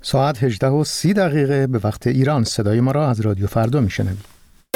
ساعت 18:30 به وقت ایران. صدای ما را از رادیو فردا میشنوید.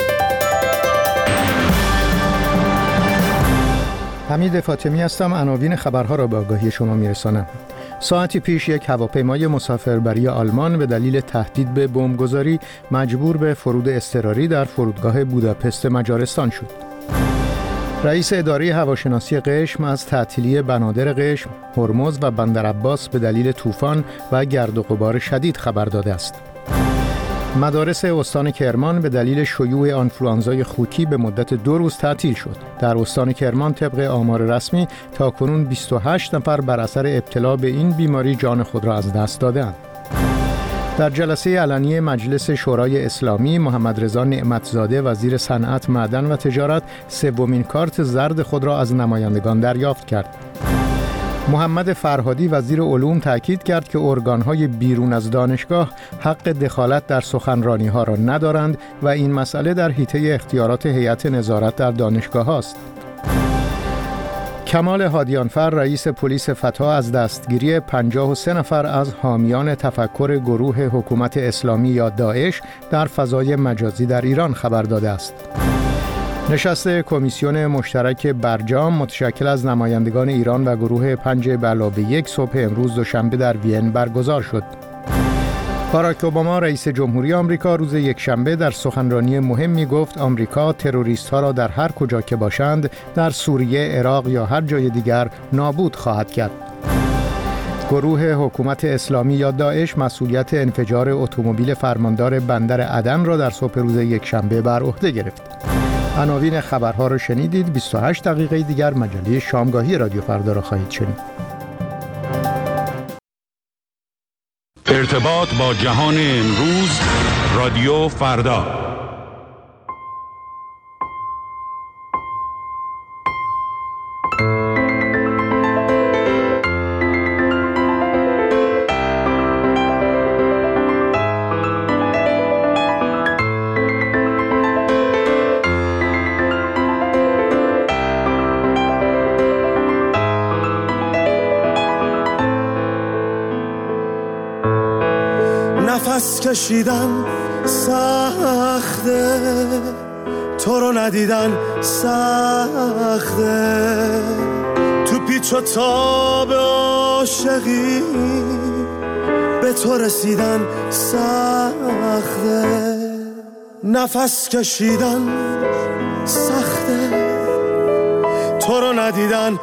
حمید فاطمی هستم. عناوین خبرها را به آگاهی شما میرسانم. ساعتی پیش یک هواپیمای مسافربری آلمان به دلیل تهدید به بمبگذاری مجبور به فرود اضطراری در فرودگاه بوداپست مجارستان شد. رئیس اداره هواشناسی قشم از تعطیلی بنادر قشم، هرمز و بندرعباس به دلیل طوفان و گرد و غبار شدید خبر داده است. مدارس استان کرمان به دلیل شیوع آنفلوانزای خوکی به مدت 2 روز تعطیل شد. در استان کرمان طبق آمار رسمی تاکنون 28 نفر بر اثر ابتلا به این بیماری جان خود را از دست دادند. در جلسه علنی مجلس شورای اسلامی، محمد رضا نعمتزاده وزیر صنعت، معدن و تجارت سومین کارت زرد خود را از نمایندگان دریافت کرد. محمد فرهادی وزیر علوم تاکید کرد که ارگان‌های بیرون از دانشگاه حق دخالت در سخنرانی‌ها را ندارند و این مسئله در حیطه اختیارات هیئت نظارت در دانشگاه است. کمال هادیانفر رئیس پلیس فتا از دستگیری 53 نفر از حامیان تفکر گروه حکومت اسلامی یا داعش در فضای مجازی در ایران خبر داده است. نشست کمیسیون مشترک برجام متشکل از نمایندگان ایران و گروه 5+1 صبح امروز دوشنبه در وین برگزار شد. باراک اوباما رئیس جمهوری آمریکا روز یکشنبه در سخنرانی مهمی گفت آمریکا تروریست‌ها را در هر کجا که باشند در سوریه، عراق یا هر جای دیگر نابود خواهد کرد. گروه حکومت اسلامی یا داعش مسئولیت انفجار اتومبیل فرماندار بندر عدن را در صبح روز یکشنبه بر عهده گرفت. عناوین خبرها را شنیدید. 28 دقیقه دیگر مجله شامگاهی رادیو فردا را خواهید شنید. ارتباط با جهان امروز، رادیو فردا. نفس کشیدن سخته، تو رو ندیدن سخته، تو پیچ و تاب عاشقی به تو رسیدن سخته. نفس کشیدن سخته، تو رو ندیدن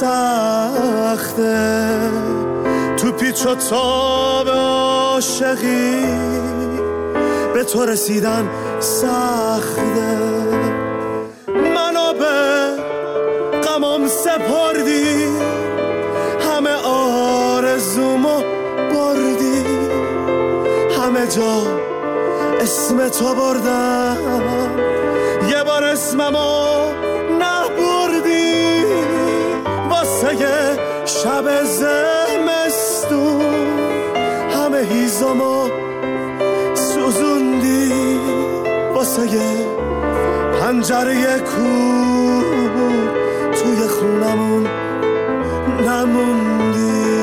سخته، تو پیچ و تاب عاشقی به تو رسیدن سخته. منو به غمم سپردی، همه آرزومو بردی، همه جا اسم تو بردم، یه بار اسممو نبردی. واسه شب زمستون همه هیزمو سوزوندی، واسه پنجره کور توی خونمون نموندی.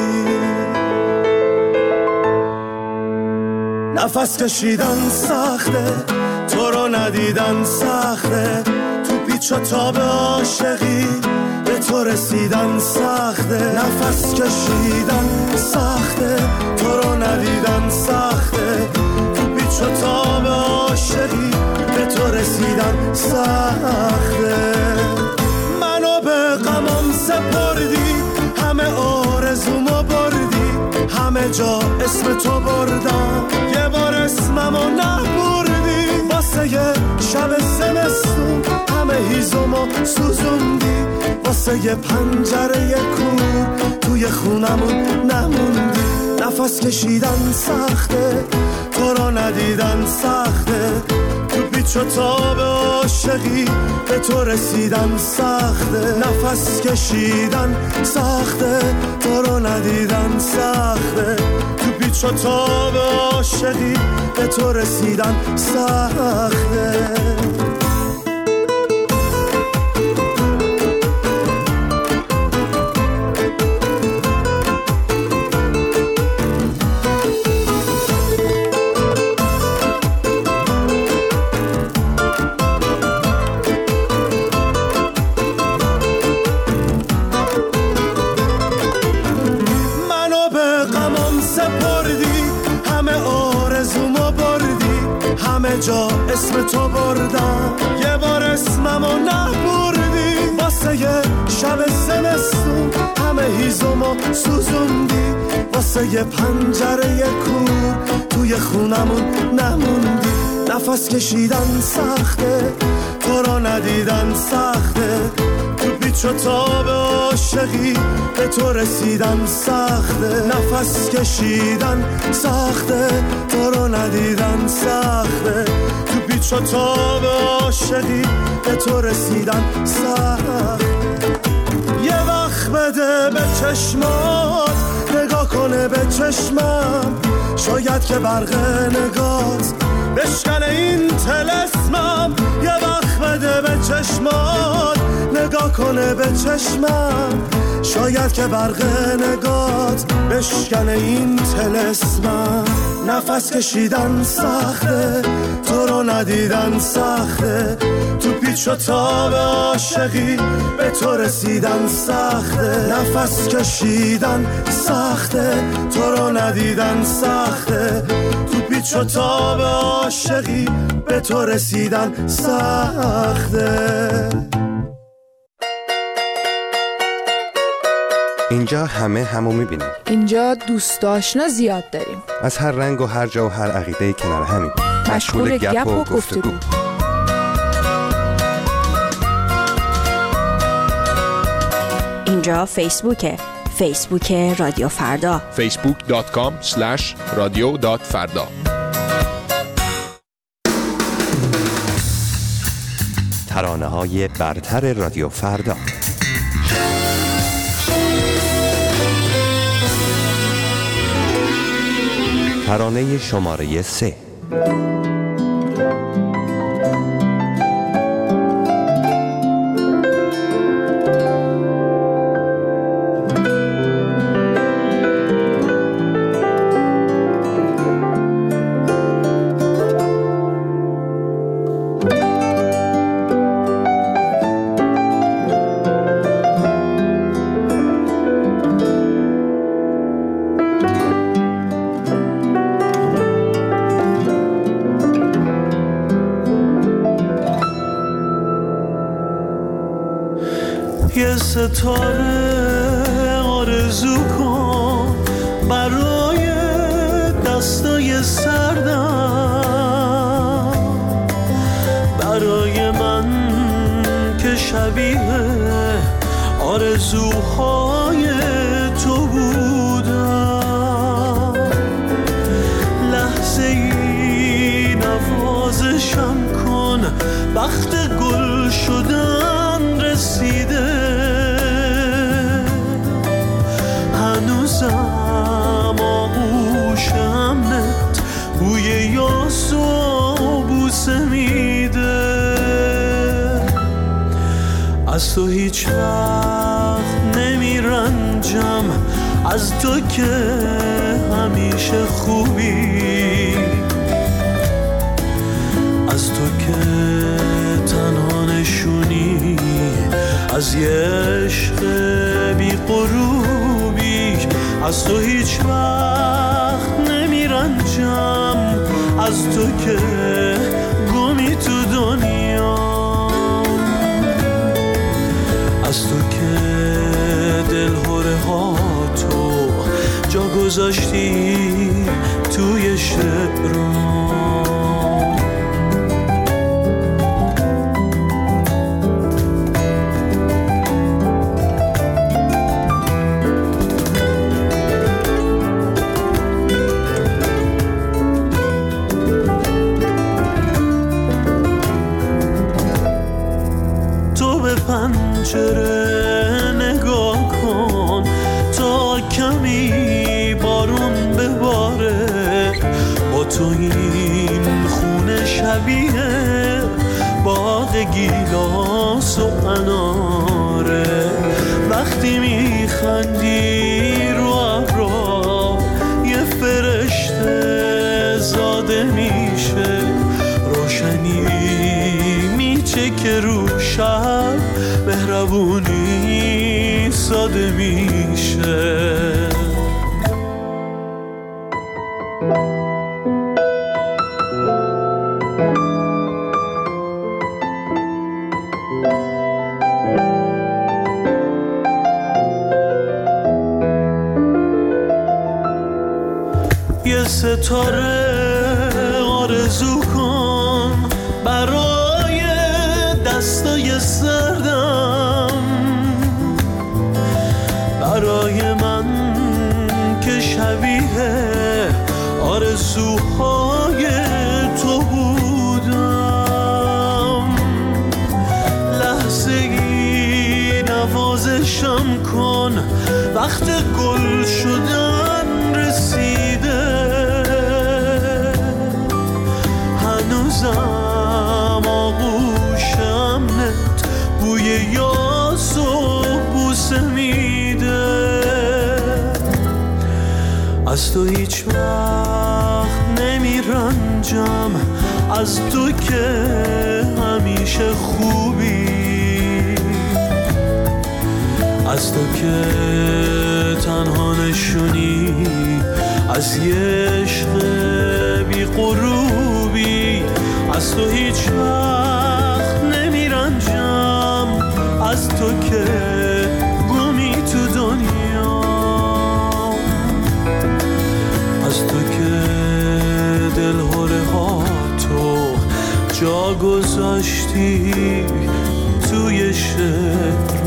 نفس کشیدن سخته، تو رو ندیدن سخته، تو پیچ و تاب عاشقی به تو رسیدن سخته. نفس کشیدن سخته، تو رو ندیدن سخته، تو پیچ و تاب عاشقی به تو رسیدن سخته. منو به غمم سپردی، همه آرزومو بردی، همه جا اسم تو بردم، یه بار اسممو نبردی. واسه شب زمستون همه هیزمو سوزوندی، واسه پنجره کور توی خونمون نموندی. نفس کشیدن سخته، تو رو ندیدن سخته، تو پیچ و تاب عاشقی به تو رسیدن سخته. نفس کشیدن سخته، تو رو ندیدن سخته، تو پیچ و تاب عاشقی به تو رسیدن سخته. همه جا اسم تو بردم، یه بار اسممو نبردی. واسه یه شب زمستون همه هیزمو سوزوندی، واسه یه پنجره کور توی خونمون نموندی. نفس کشیدن سخته، تو رو ندیدن سخته، تو پیچ و تاب عاشقی به تو رسیدن سخته. نفس کشیدن سخته، تو رو ندیدن سخته، تو پیچ و تاب عاشقی به تو رسیدن سخته. یه وقت بده به چشمات، نگاه کنه به چشمم، شاید که برق نگات بشکنه این طلسمم. یه وقت بده به چشمات، نگاه کنه به چشمم، شاید که برق نگات بشکنه این طلسمم. نفس کشیدن سخته، تو رو ندیدن سخته، تو پیچ و تاب عاشقی به تو رسیدن سخته. نفس کشیدن سخته، تو رو ندیدن سخته، تو پیچ و تاب عاشقی به تو رسیدن سخته. اینجا همه همو میبینیم. اینجا دوست آشنا زیاد داریم، از هر رنگ و هر جا و هر عقیده کنار همیم، مشغول گپ و گفتگو. اینجا فیسبوکه، فیسبوک رادیو فردا، facebook.com/radio.farda. ترانه‌های برتر رادیو فردا. ترانه شماره 3. یه ستاره آرزو کن برای دستای سردم، برای من که شبیه آرزوهای تو بودم. لحظه ای نوازشم کن، وقت گل شدن رسیده، هنوزم آغوش امنت بوی یاس و بوسه میده. از تو هیچ وقت نمیرنجم، از تو که همیشه خوبی، از تو که تنها نشونی از یه عشق بی غروبی. از تو هیچ وقت نمیرنجم، از تو که گمی تو دنیا، از تو که دلهوره ها تو جا گذاشتی توی شعرام. پنجره نگاه کن تا کمی بارون بباره، با تو این خونه شبیه باغ گیلاس و اناره. وقتی میخندی رو ابرا یه فرشته زاده میشه، روشنی میچه که رو شب مهربونی ساده میشه. یه ستاره آرزو کن برای دستای سردم، برای من که شبیه آرزوهای تو بودم. لحظه ای نوازشم کن، وقت گل شدن رسیده، هنوزم آغوش امنت بوی یاس و بوسه میده. از تو هیچ وقت نمیرنجم، از تو که همیشه خوبی، از تو که تنها نشونی از یه عشق بی غروبی. از تو هیچ وقت نمیرنجم، از تو که گمی تو دنیا، از تو که دلهره ها تو جا گذاشتی توی شعر.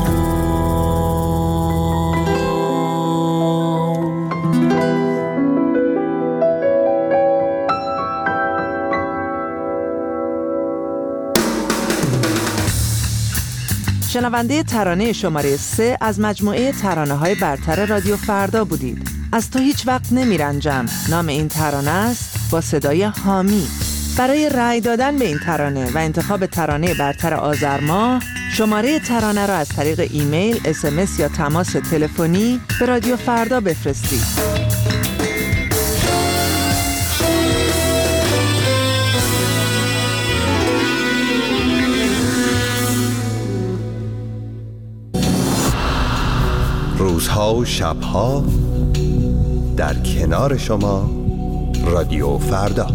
شنونده ترانه شماره 3 از مجموعه ترانه‌های برتر رادیو فردا بودید. از تو هیچ وقت نمیرنجم نام این ترانه است، با صدای حامی. برای رأی دادن به این ترانه و انتخاب ترانه برتر آذر ماه، شماره ترانه را از طریق ایمیل، SMS یا تماس تلفنی به رادیو فردا بفرستید. روزها و شبها در کنار شما رادیو فردا.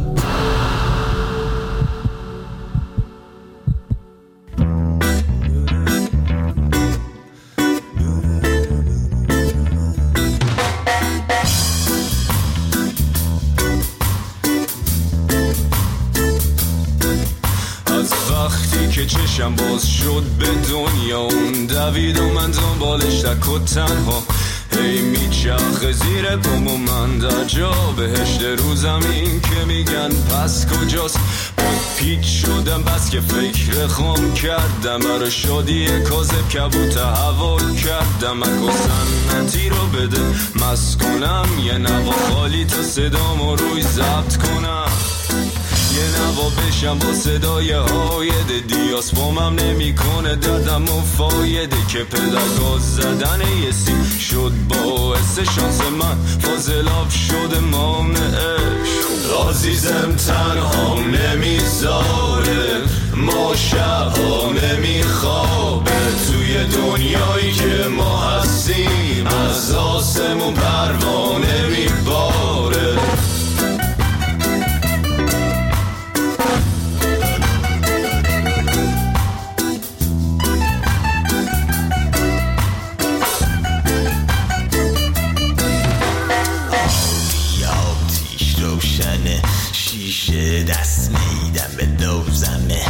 از وقتی که چشم باز شد به دنیا اون دوید و من دنبالش تک و تنها هی میچرخه زیر پام و من در جا بهشت رو زمین که میگن پس کجاست. پیچ شدم بس که فکر خام کردم، برای شادی کاذب کبوت هوا کردم. مکو سنتی رو بده مست کنم، یه نوا خالی تا صدامو روی ضبط کنم، یه نوا بشم با صدای هایده. دیاس بامم نمی کنه دردم و فایده که پدرگاز زدن یه سیم شد باعث شانس من فاضلاب شده مانعش. عزیزم تنها نمیذاره، ما شبها نمیخوابه، توی دنیایی که ما هستیم از آسمون پروانه میباره. شیشه دست میدم به دوزمه،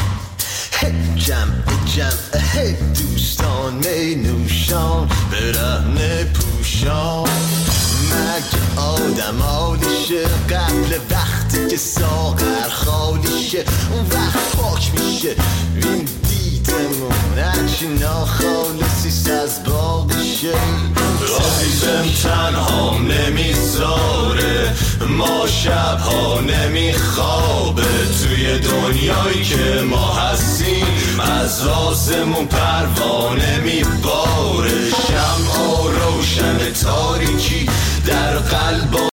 جمع دوستان می نوشان برهنه پوشان. مگه آدم حالیشه قبل وقتی که ساغر خالیشه، اون وقت پاک میشه این دیدمون هرچی ناخالصیست از باقیشه. عزیزم تنها نمیذاره، ما شبها نمیخوابه، توی دنیایی که ما هستیم از آسمون پروانه میباره. شمع روشن تاریکی در قلب